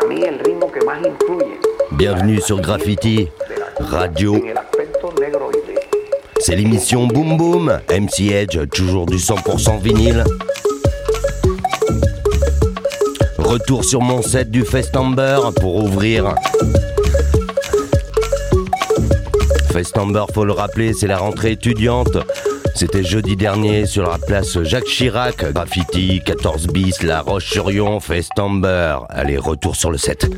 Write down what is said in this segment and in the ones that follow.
mí el ritmo que más influye. Bienvenue sur Graffiti Radio. C'est l'émission Boom Boom, MC Edge, toujours du 100% vinyle. Retour sur mon set du Festamber pour ouvrir. Festamber, faut le rappeler, c'est la rentrée étudiante. C'était jeudi dernier sur la place Jacques Chirac. Graffiti, 14 bis, La Roche-sur-Yon, Festamber. Allez, retour sur le set.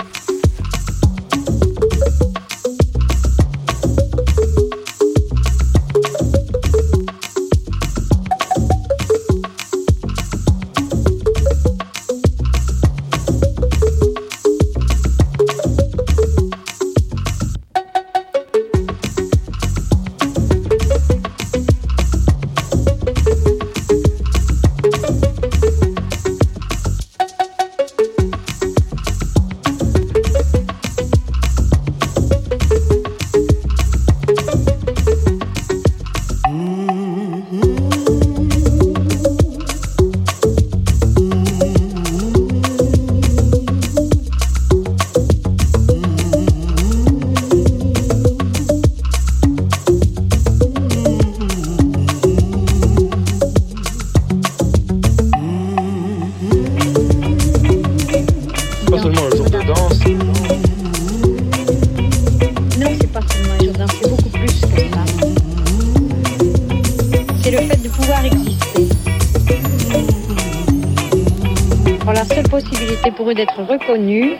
Pour eux d'être reconnus.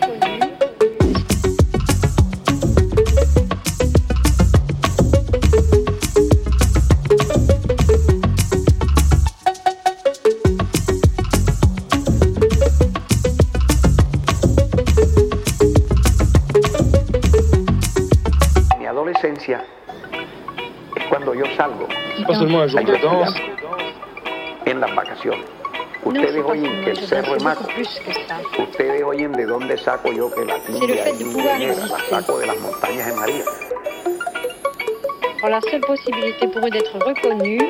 Mi adolescencia es cuando yo salgo. Pas seulement un jour de danse. En las vacaciones. Ustedes oyen que el cerro es Maco. Ustedes oyen de dónde saco yo que la tibia la saco de las montañas de María. La seule possibilité pour eux d'être reconnus.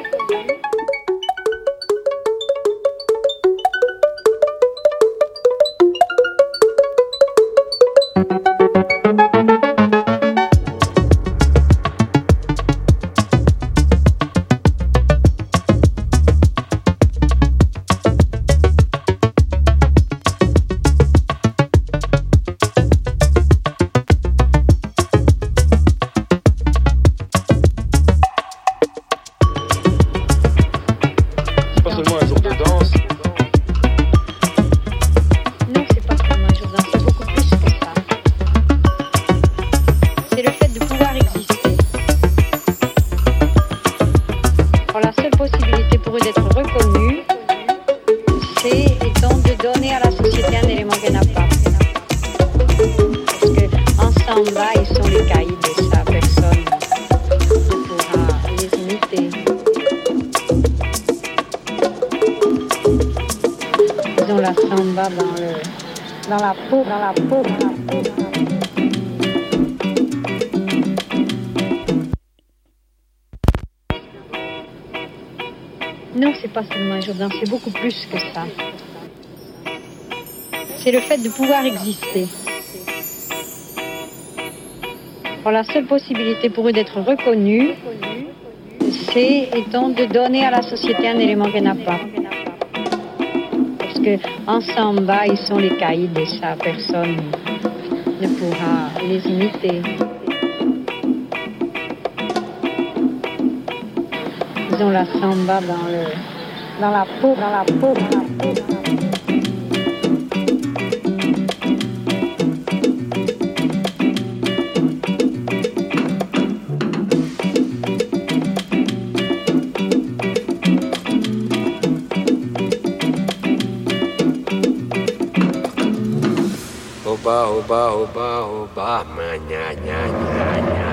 Non, c'est pas seulement un jour de danse, c'est beaucoup plus que ça. C'est le fait de pouvoir exister. La seule possibilité pour eux d'être reconnus, c'est donc de donner à la société un élément qu'elle n'a pas. Parce que en samba, ils sont les caïds et ça, personne ne pourra les imiter. Ils ont la samba dans la peau. Oba, nya.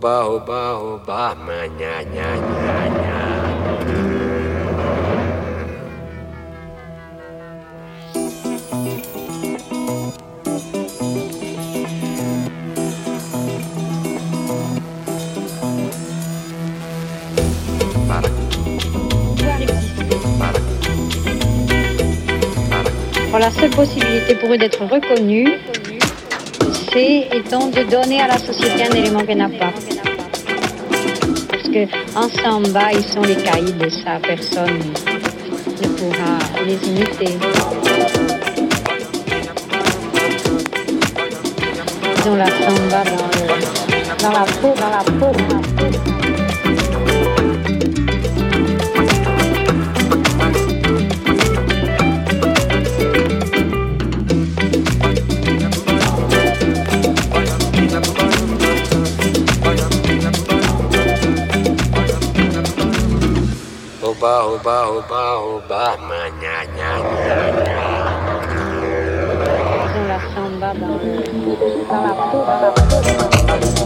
oba, oba, oba, nya, nya, nya, nya. La seule possibilité pour eux d'être reconnus, c'est étant de donner à la société un élément qu'elle n'a pas. Parce que en samba, ils sont les caïds et ça, personne ne pourra les imiter. Ils ont la samba dans la peau, dans la peau, dans la peau. Oba, oba, oba, oba, nya, nya, nya, nya. Ils ont la samba dans la peau, dans la peau.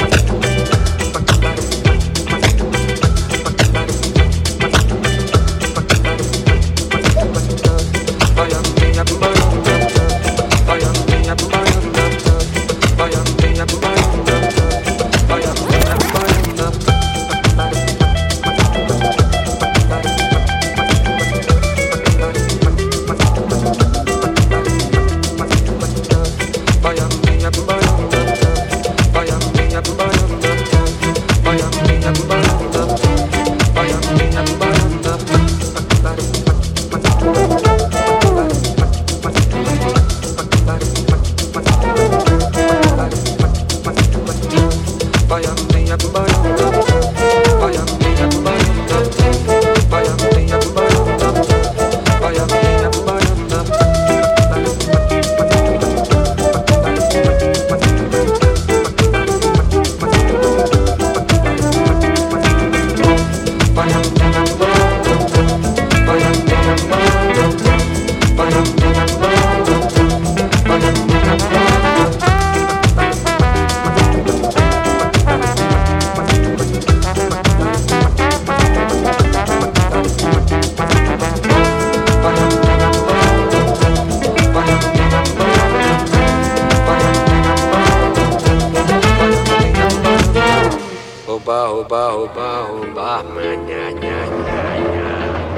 Oba, oba, oba, nya, nya, nya, nya.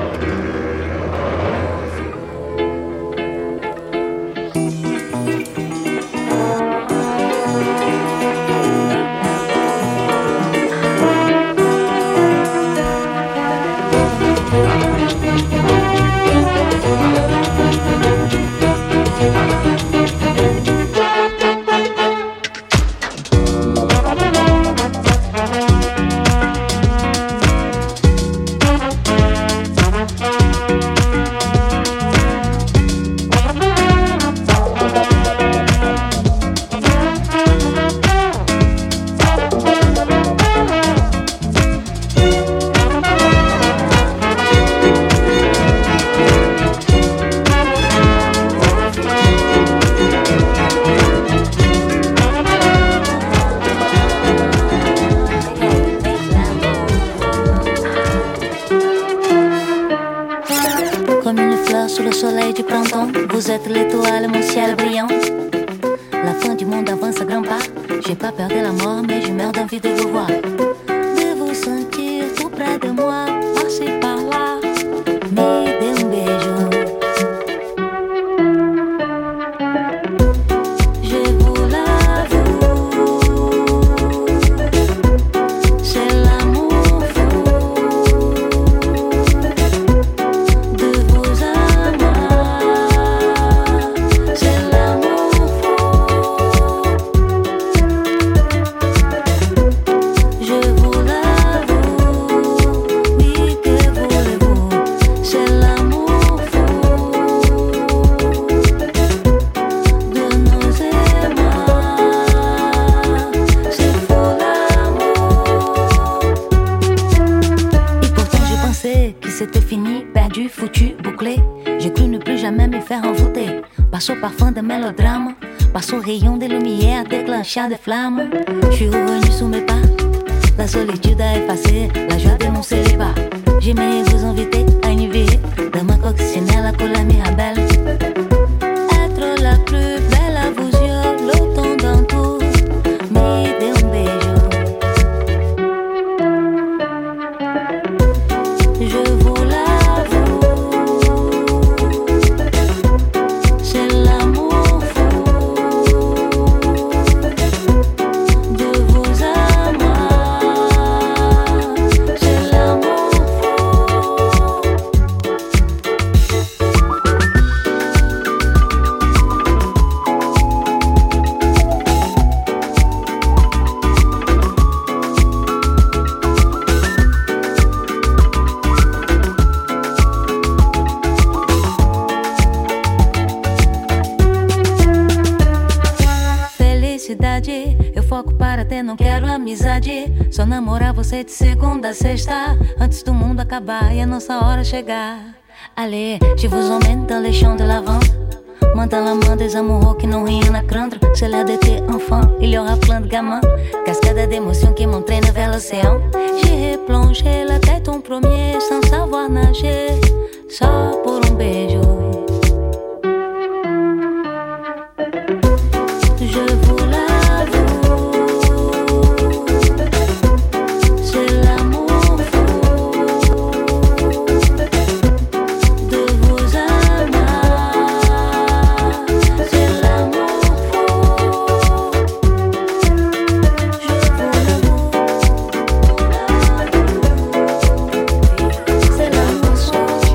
Vous êtes l'étoile, mon ciel brillant. La fin du monde avance à grands pas. J'ai pas peur de la mort, mais je meurs d'envie de vous voir. De vous sentir tout près de moi. Passez par là, me dê beijo. Je vous l'avoue, c'est l'amour fou de vous avoir. C'était fini, perdu, foutu, bouclé. J'ai cru ne plus jamais me faire envoûter. Passe au parfum de mélodrame, passe au rayon de lumière, déclenchant des flammes. Je suis revenu sous mes pas. La solitude a effacé la joie de mon célibat. J'aimerais vous inviter à une vie dans ma coccinelle con la Mirabelle. Être la plus belle à vos yeux, l'automne dans tout, me dê beijo. Je vous l'avoue, c'est l'amour fou de vous à moi, c'est l'amour felicidade. Eu foco para ter, não quero amizade. Só namorar você de segunda a sexta, antes do mundo acabar e a nossa hora chegar. Allez, je vous emmène dans les champs de lavande. Main dans la main des amoureux qui n'ont rien à craindre. C'est l'heure d'été enfant, il y aura plein de gamins. Cascade d'émotions qui m'entraînent vers l'océan. J'ai plongé la tête en premier sans savoir nager, só por beijo. Je vous l'avoue, c'est l'amour fou de vous à moi, c'est l'amour fou. Je vous l'avoue, c'est l'amour fou.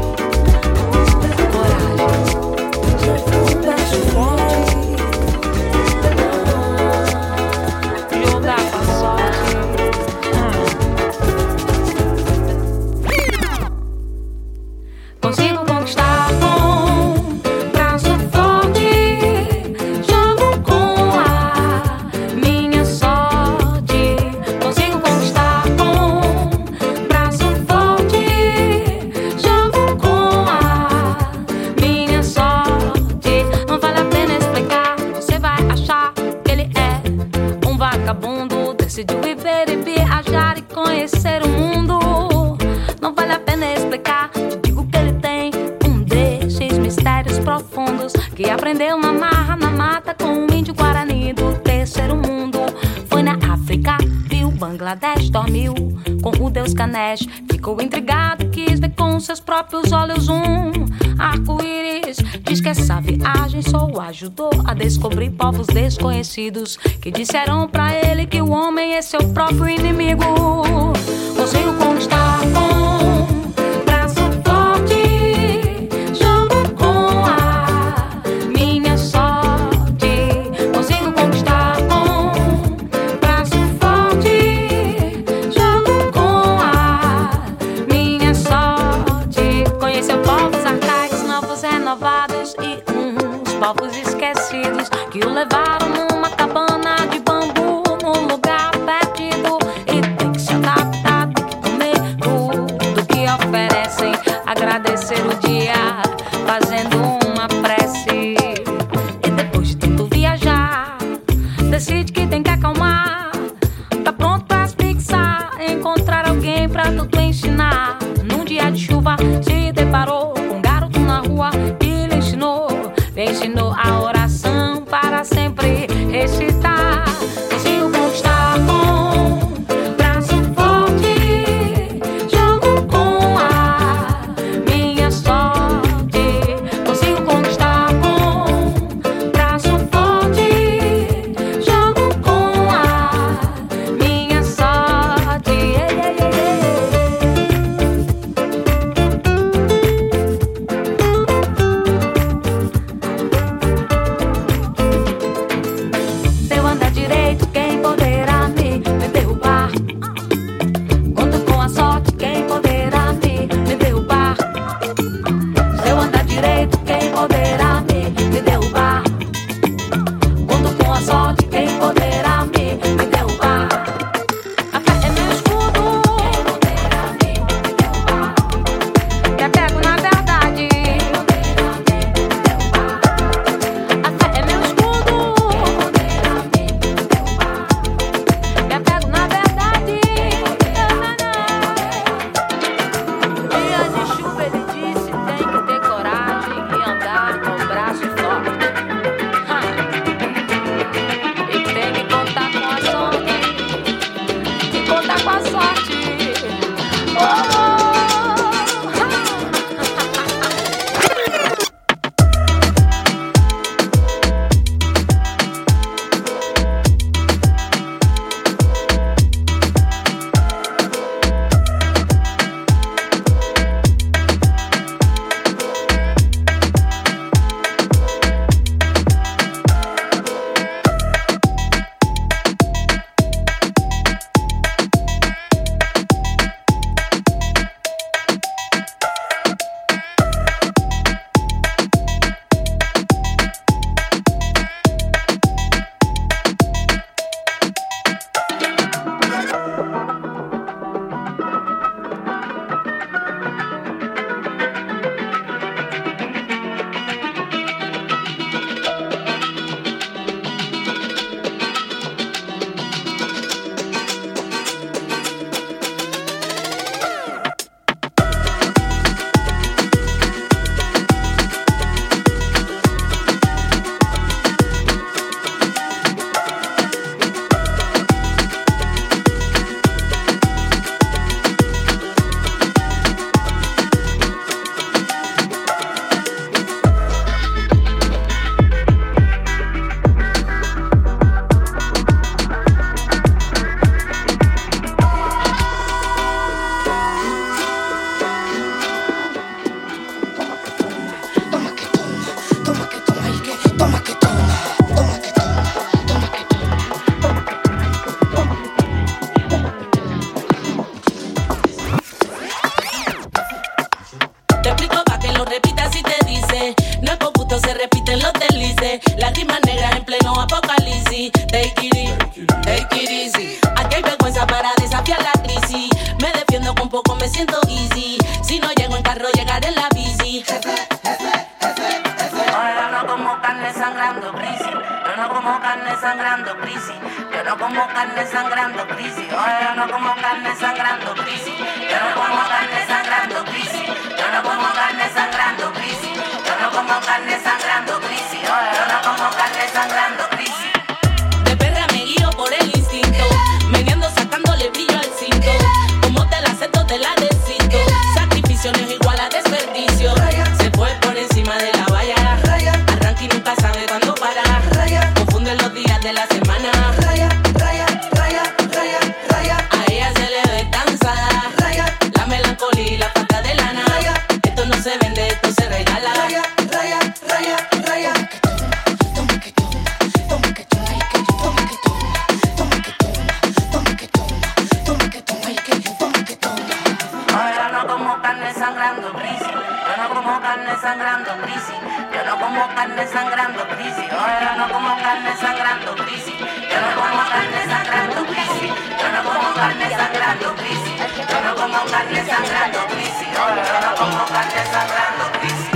Decidiu viver e viajar e conhecer o mundo. Não vale a pena explicar, te digo que ele tem desses mistérios profundos que aprendeu na marra, na mata com um índio guarani do terceiro mundo. Foi na África, viu Bangladesh, dormiu com o deus Ganesh. Ficou intrigado, quis ver com seus próprios olhos arco-íris. Diz que essa viagem só o ajudou a descobrir povos desconhecidos que disseram pra ele que o homem é seu próprio inimigo. Consigo conquistar com braço forte, jogo com a minha sorte. Consigo conquistar com braço forte, jogo com a minha sorte. Conheceu povos arcaicos, novos renovados e uns povos esquecidos que o levaram numa cabana de bambu, num lugar perdido. E tem que se adaptar, tem que comer tudo que oferecem, agradecer o dia fazendo uma prece. E depois de tanto viajar, decide que tem que acalmar. Tá pronto pra asfixiar, encontrar alguém pra tudo ensinar. Num dia de chuva se deparou com um garoto na rua que lhe ensinou a oração para sempre recitar. Consigo conquistar com braço forte, jogo com a minha sorte. Consigo conquistar com braço forte, jogo com a minha sorte. Te explico pa' que lo repitas y te dice. No es por gusto, se repiten los deslices. Las rimas negras en pleno apocalipsis. Take it easy. Aquí hay vergüenza para desafiar la crisis. Me defiendo con poco, me siento easy. Si no llego en carro, llegaré en la bici. Ahora no como carne sangrando crisis. Yo no como carne sangrando crisis. Yo no como carne sangrando crisis. Ahora no como carne sangrando crisis. Yo no como carne sangrando crisis. Yo no como carne sangrando crisis. Yo no como carne sangrando crisis. Ahora no como carne sangrando crisis. De perra me guío por el instinto. Meneando sacándole brillo al cinto. Como te la acepto, te la descito. Sacrificio no es igual a desperdicio. Se fue por encima de la valla. Arranca y nunca sabe cuándo para. Confunde los días de la semana. A ella se le ve cansada. La melancolía y la falta de lana. Esto no se vende, esto se regala. Ahora no como carne sangrando crisis. Yo no como carne sangrando crisis. Yo no como carne sangrando crisis. Ahora no como carne sangrando crisis. Yo no como carne sangrando crisis. Yo no como carne sangrando crisis. Yo no como carne sangrando crisis. Ahora no como carne sangrando crisis.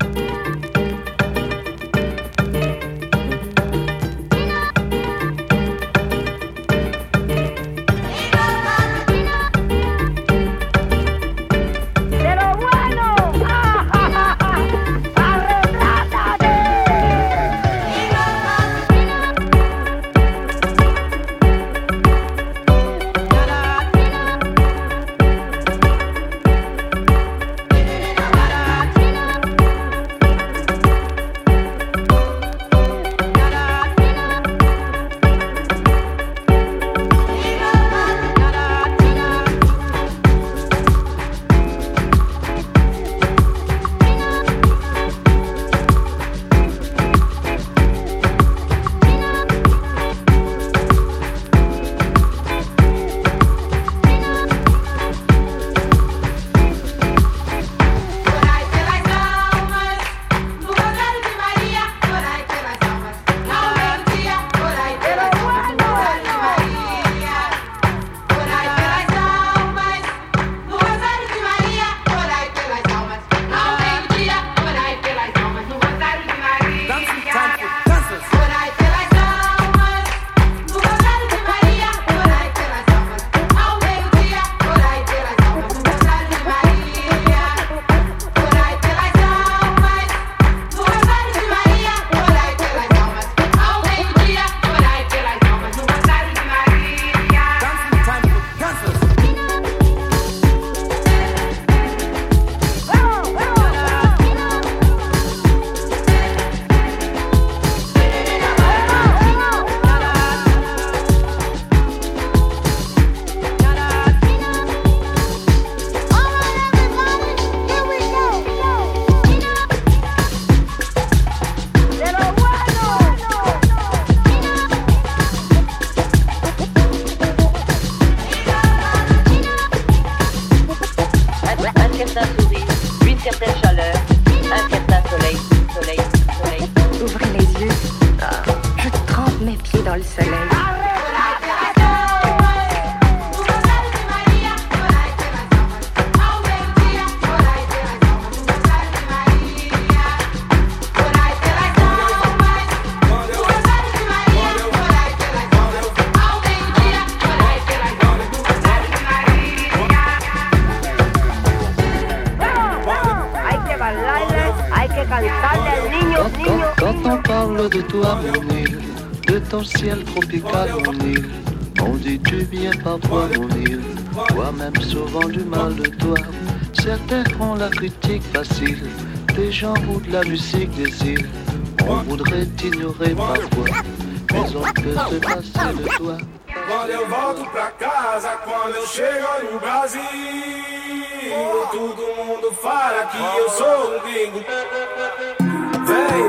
Quand on parle de toi, mon île, de ton ciel tropical, mon île, on dit du bien parfois, mon île, toi-même souvent du mal de toi. Certains font la critique facile, des gens ou de la musique des îles. On voudrait t'ignorer parfois, mais on peut se passer de toi. Quando eu volto pra casa, quando eu chego no Brasil, todo mundo fala que eu sou um gringo. Vem,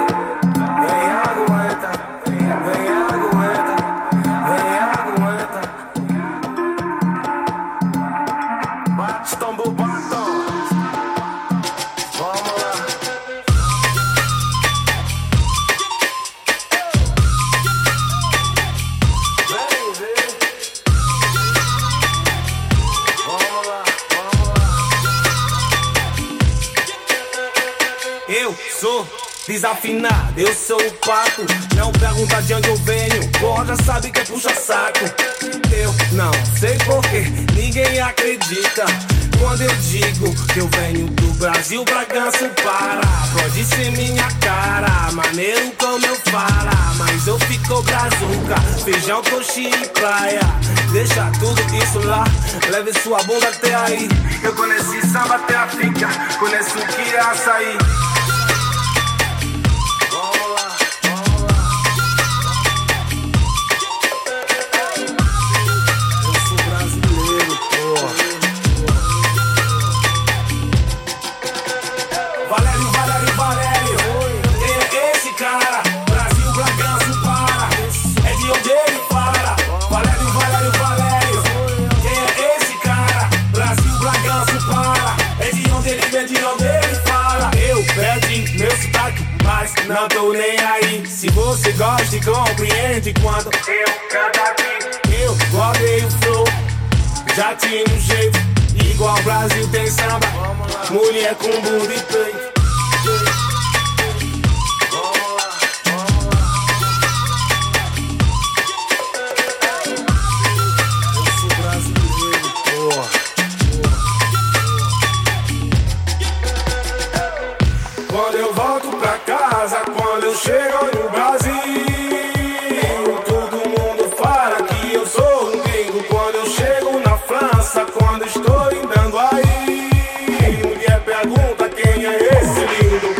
vem aguenta, vem aguenta, vem aguenta. Bate, tombo, batom. Eu sou desafinado, eu sou o pato. Não pergunta de onde eu venho, porra, já sabe que é puxa-saco. Eu não sei porquê, ninguém acredita quando eu digo que eu venho do Brasil, Bragança, Pará. Pode ser minha cara, maneiro como eu falo, mas eu fico brazuca, feijão, coxinha e praia. Deixa tudo isso lá, leve sua bunda até aí. Eu conheci samba até a fica, conheço o que é açaí. Não tô nem aí, se você gosta e compreende quando eu canto aqui. Eu guardei o flow, já tinha um jeito, igual o Brasil tem samba, mulher com bunda e peito. Eu sou brasileiro, porra. Quando eu volto pra casa, quando eu chego no Brasil, todo mundo fala que eu sou um gringo. Quando eu chego na França, quando estou andando aí, mulher pergunta quem é esse lindo.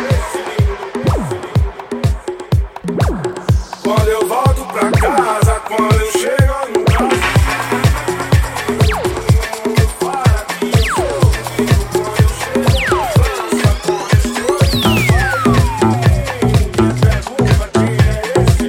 Quando eu volto pra casa, quando eu chego no Brasil, todo mundo fala que eu sou um gringo. Quando eu chego na França, quando estou andando aí, mulher pergunta quem é esse.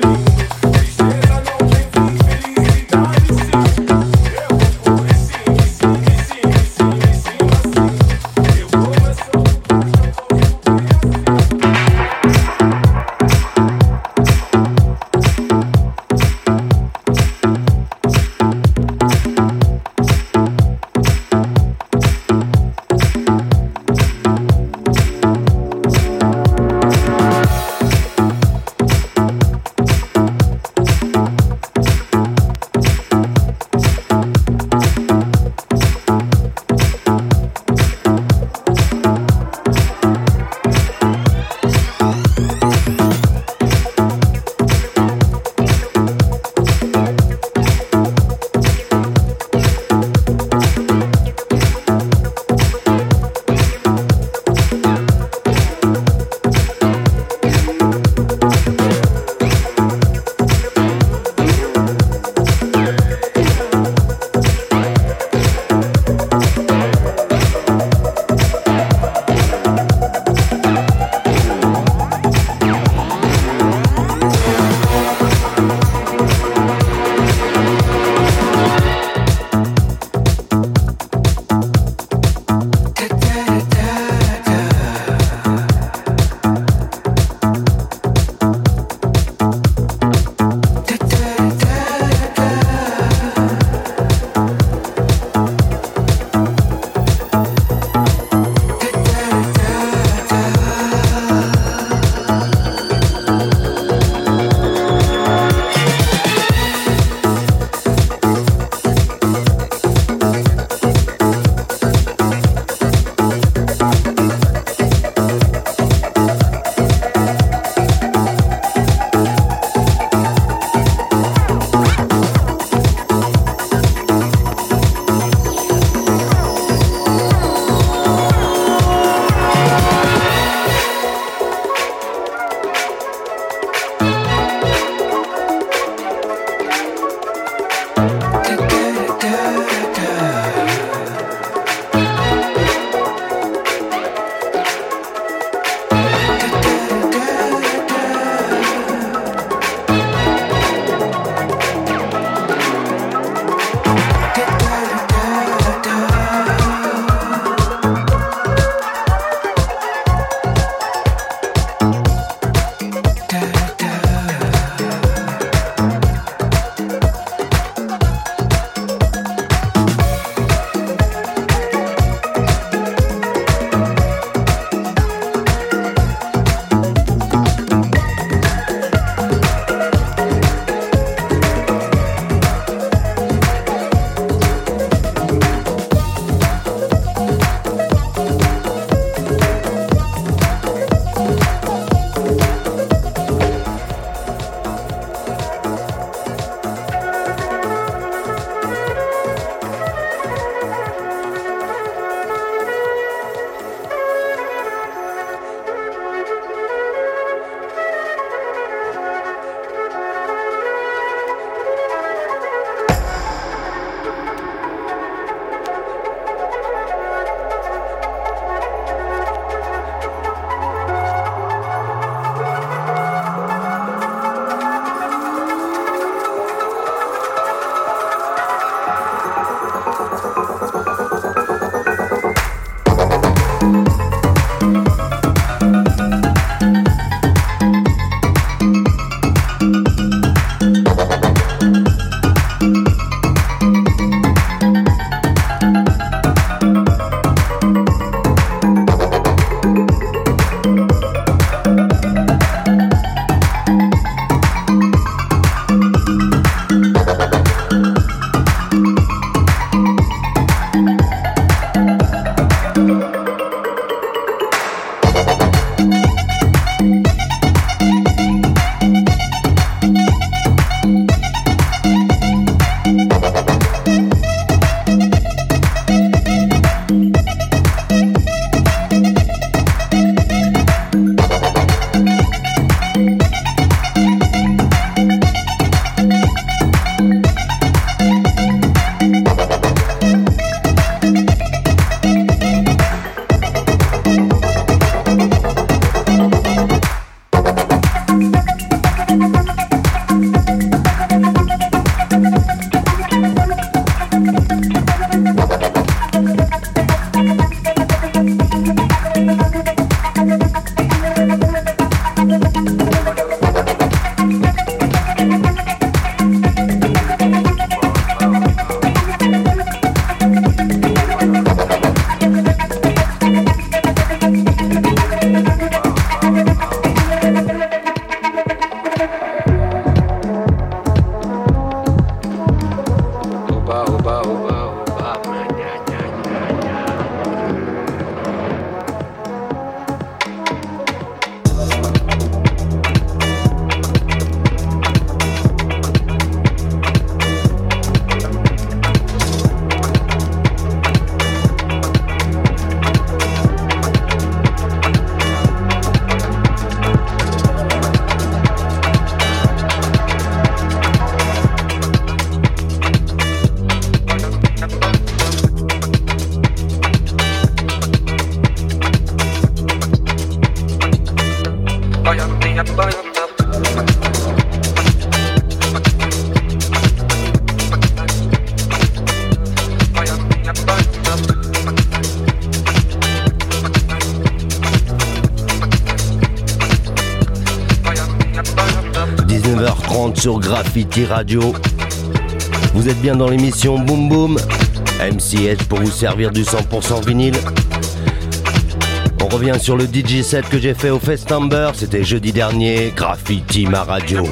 Sur Graffiti Radio. Vous êtes bien dans l'émission Boom Boom. MCH pour vous servir du 100% vinyle. On revient sur le DJ set que j'ai fait au Festamber. C'était jeudi dernier. Graffiti ma radio.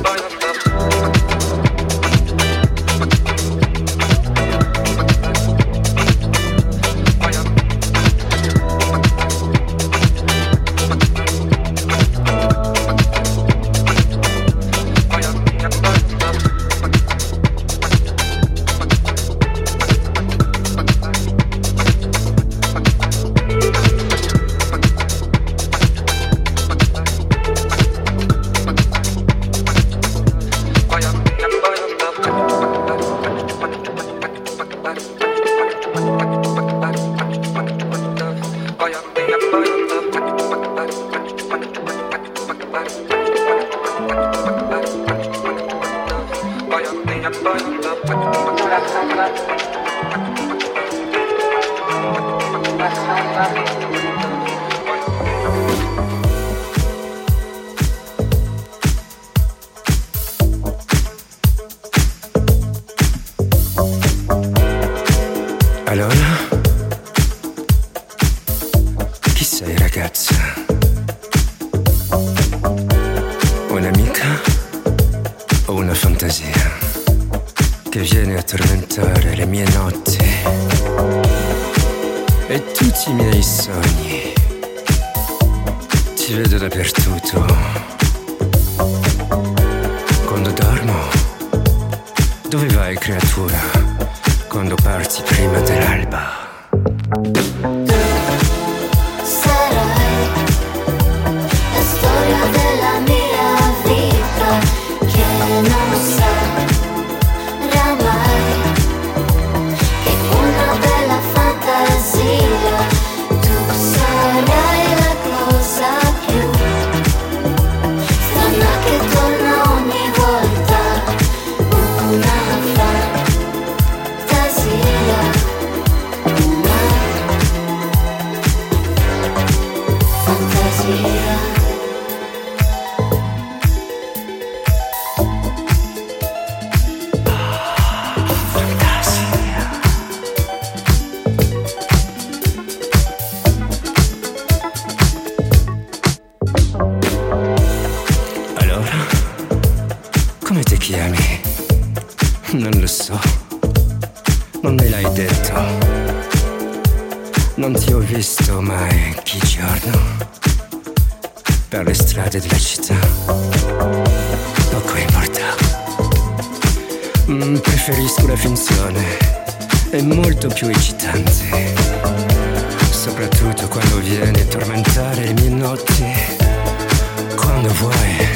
Allora? Chi sei, ragazza? Un'amica o una fantasia che viene a tormentare le mie notti e tutti i miei sogni? Ti vedo dappertutto. Quando dormo, dove vai, creatura? Quando parti prima dell'alba. Sarai la storia della mia vita che non sarà mai che una bella fantasia. Tu sarai la cosa più strana che torna ogni volta. Una non lo so, non me l'hai detto, non ti ho visto mai che giorno per le strade della città, poco importa, preferisco la finzione, è molto più eccitante, soprattutto quando vieni a tormentare le mie notti, quando vuoi.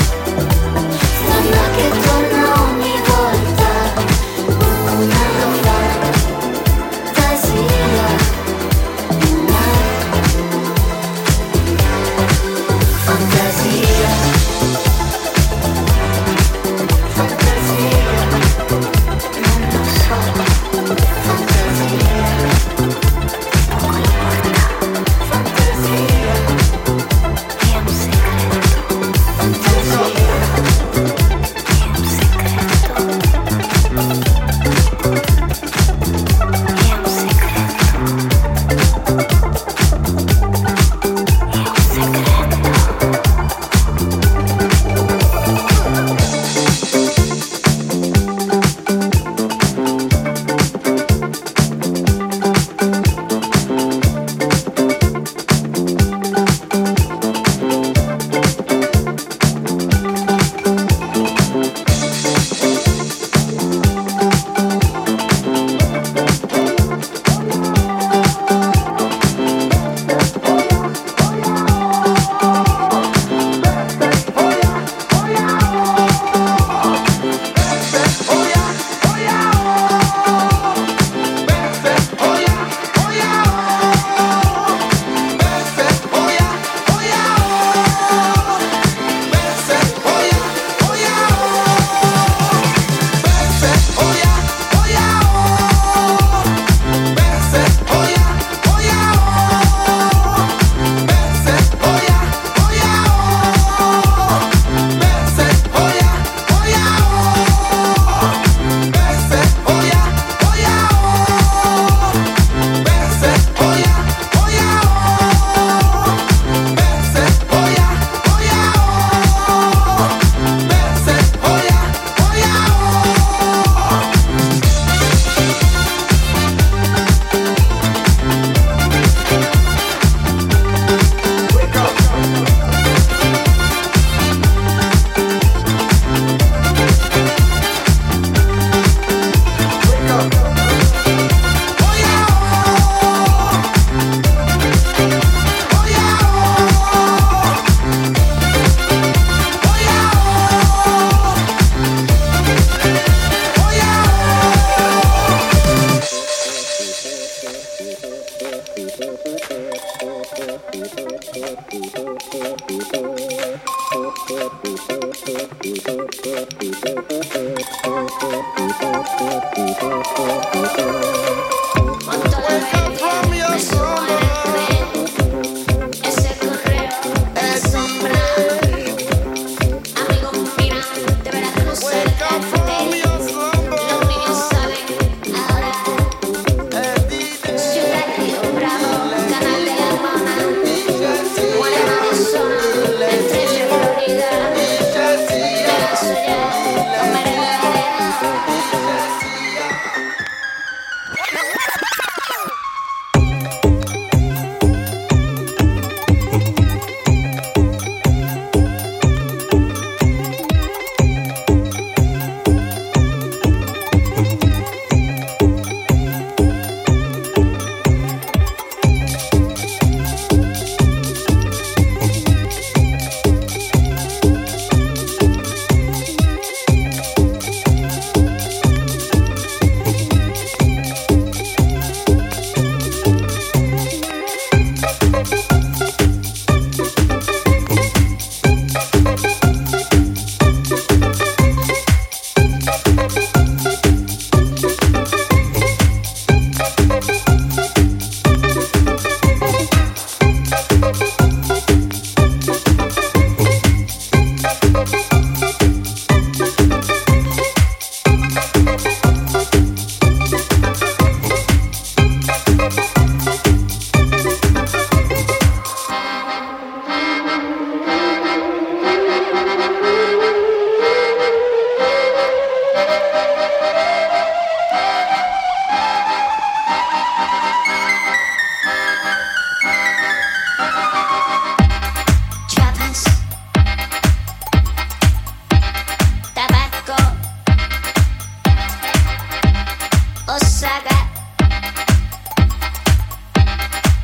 Che torna ogni volta una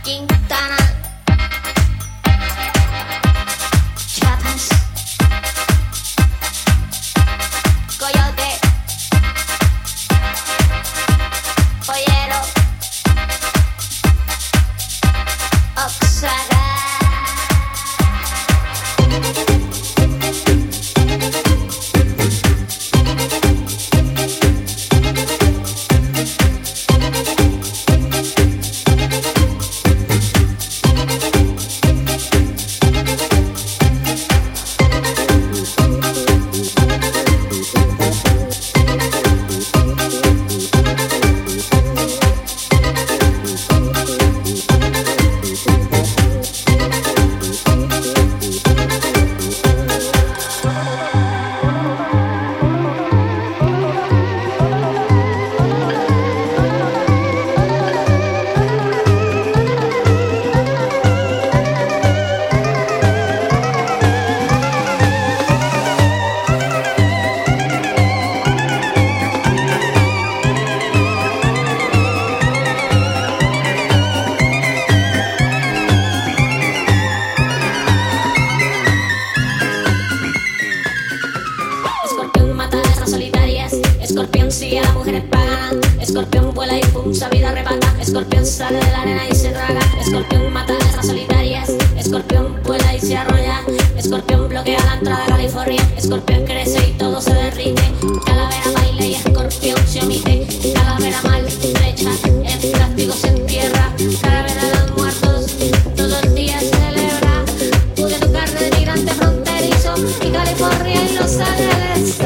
Quintana, Chiapas, Coyote, Pollero, Oaxaca. Escorpión sigue a las mujeres pagan. Escorpión vuela y impulsa vida arrebata. Escorpión sale de la arena y se traga. Escorpión mata letras solitarias. Escorpión vuela y se arrolla. Escorpión bloquea la entrada a California. Escorpión crece y todo se derrite. Calavera baila y escorpión se omite. Calavera maltrecha, en plástico se entierra. Calavera de los muertos, todos los días celebra. Pude tu carne de migrante fronterizo. Y California y Los Ángeles.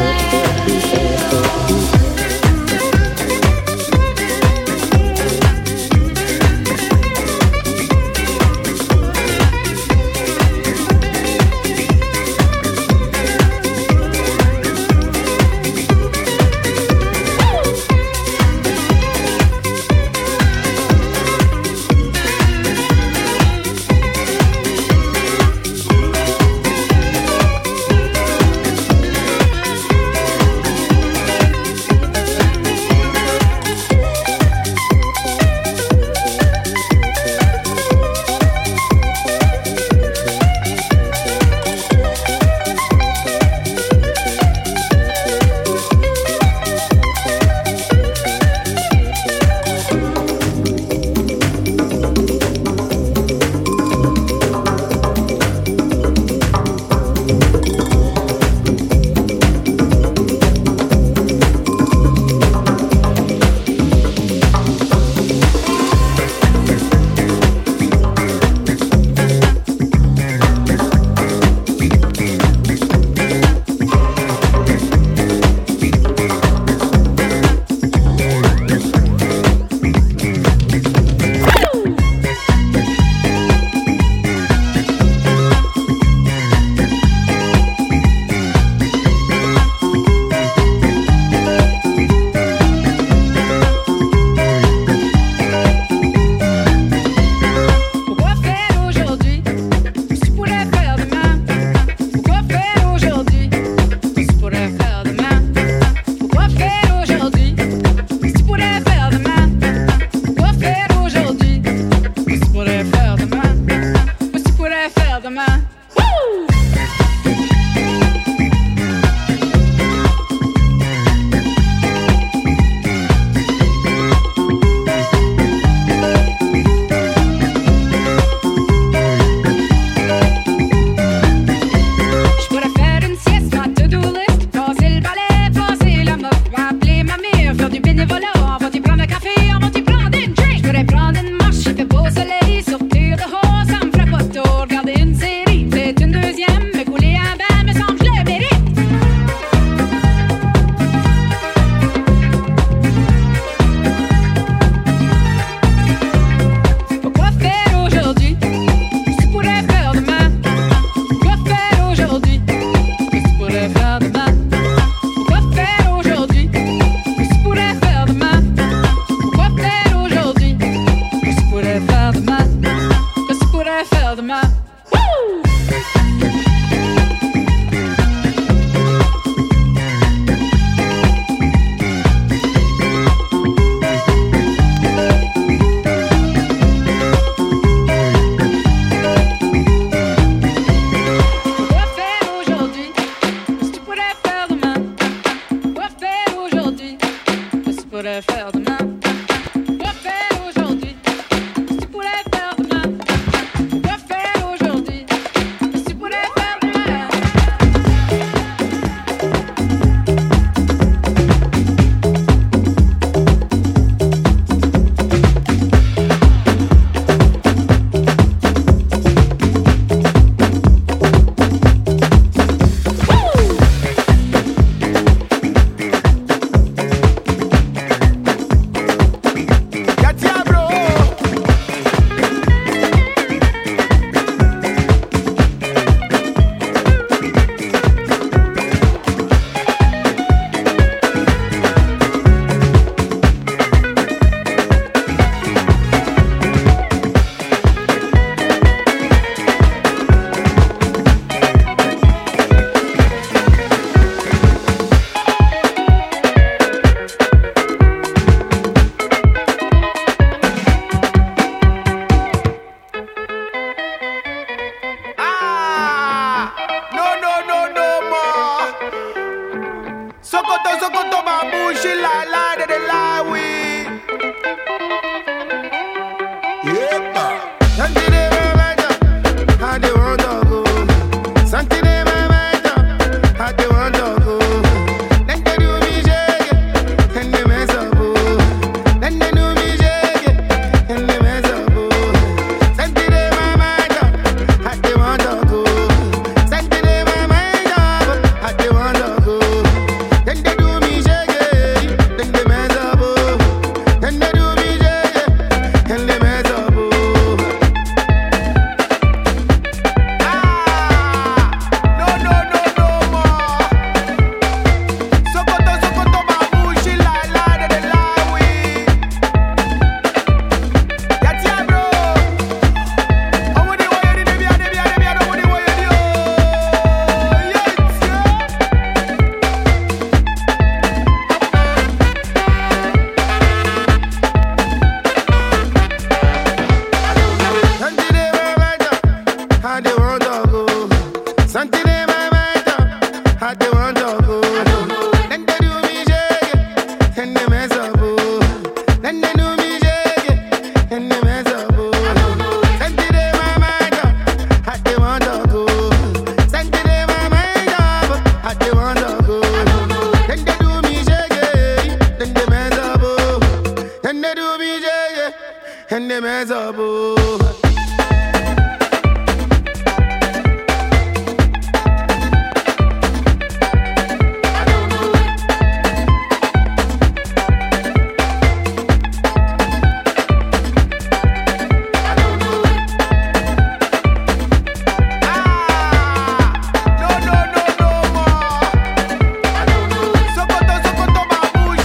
do me shake it, and they mess up. Send it in my mind up, I they want to go. Send it in my mind up, I they want to go. Then they do me shake it, then they mess up. Then they do me shake it, and they mess up.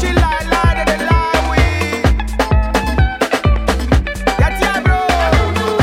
Bro.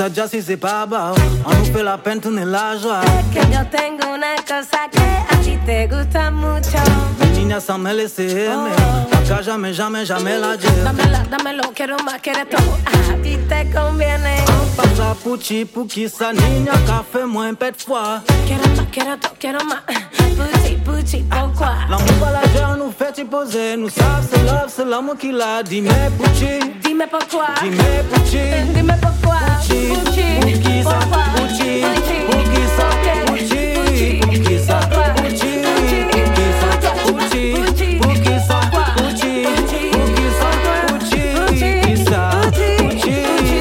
ça déjà si c'est pas bas, on nous fait la peine, tourner la joie. Es que yo tengo una cosa que a ti te gusta mucho. Mi niña sans me laisser aimer, acá jamais, jamais, jamais la lleve. Dámelo, quiero más, quiero todo. A ti te conviene. Pasa puchi, puki, sa niña, café, moins pet fois. Quiero más, quiero todo, quiero más. Puchi, puchi, pourquoi? L'amour balageur nous fait y poser, nous savons c'est love, c'est l'amour qui l'a. Dis-moi puchi, dime pourquoi. Dis-moi puchi, dime pourquoi. Puchi, puki, sa puchi, puki, sa puchi, puki, sa puchi, puki, sa puchi, puki, sa puchi, puki, sa puchi, puki, sa puchi.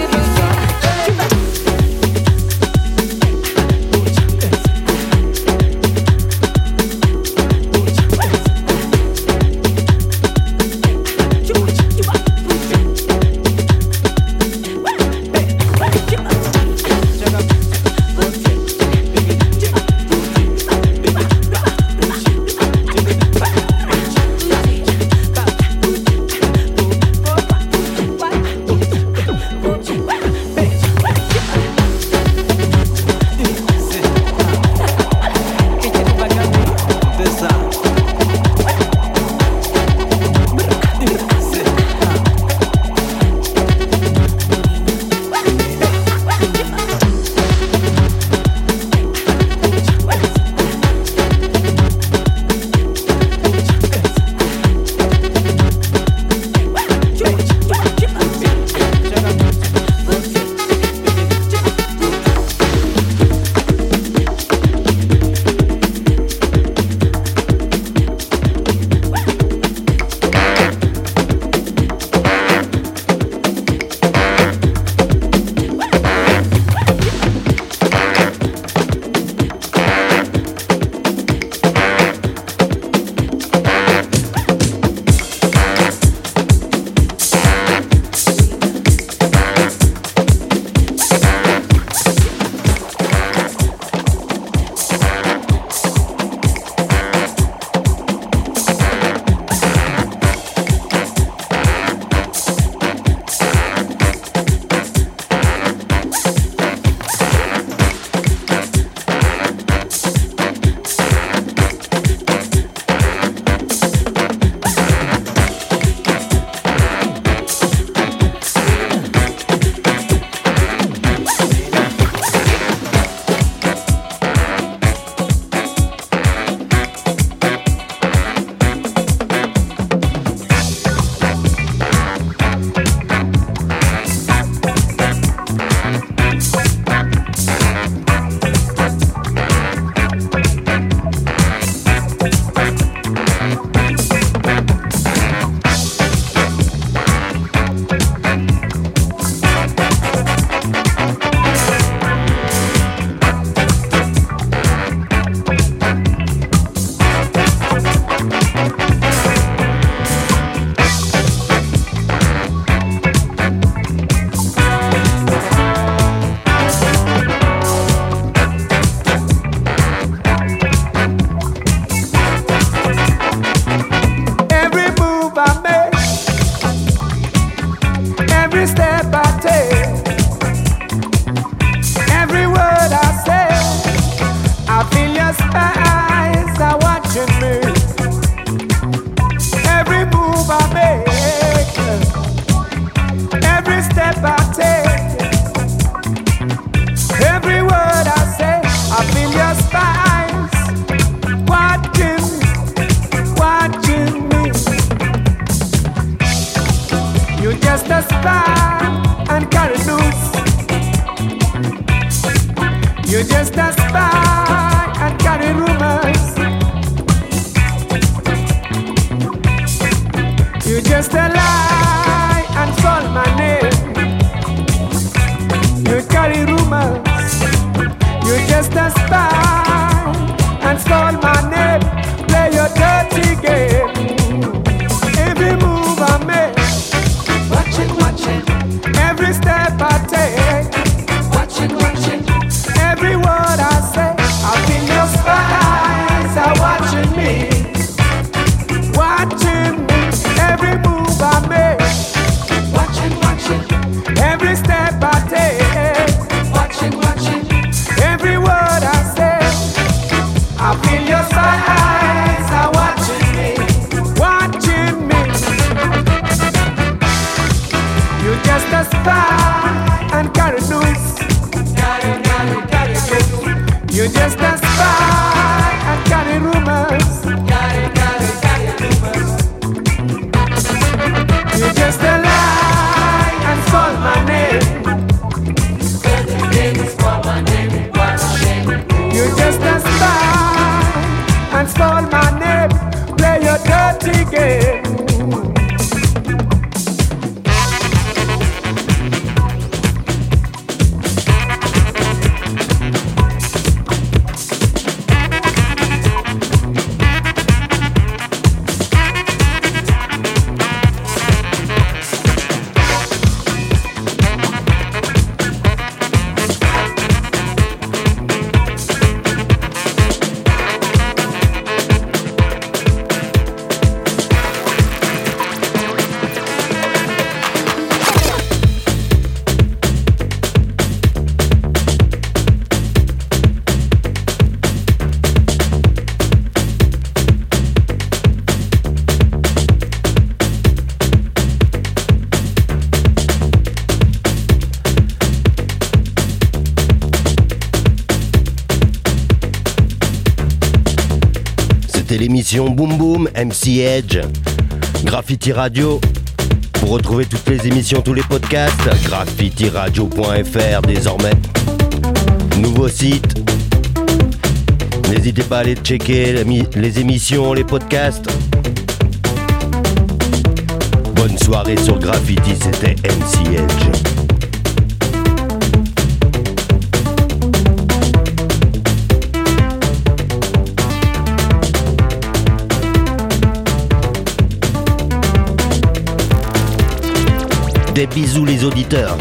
You're just a spy and carry rumors. You're just a lie and call my name. You carry rumors. You're just a spy and call my name. Play your dirty game. Every move I make, watch it. Every step I take, watch it. Every word I say, I feel your spies are watching me. Watching me, every move I make. Watch it. l'émission Boom Boom, MC Edge, Graffiti Radio. Pour retrouver toutes les émissions, tous les podcasts, graffitiradio.fr désormais. Nouveau site. N'hésitez pas à aller checker les émissions, les podcasts. Bonne soirée sur Graffiti, c'était MC Edge. Des bisous les auditeurs.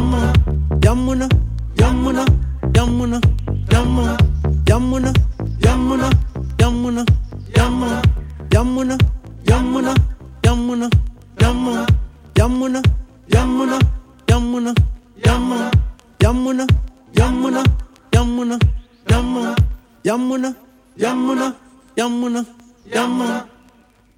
Yamuna, Yamuna, Yamuna, Yamuna, Yamuna, Yamuna, Yamuna, Yamuna, Yamuna, Yamuna, Yamuna, Yamuna, Yamuna, Yamuna, Yamuna, Yamuna, Yamuna, Yamuna, Yamuna, Yamuna.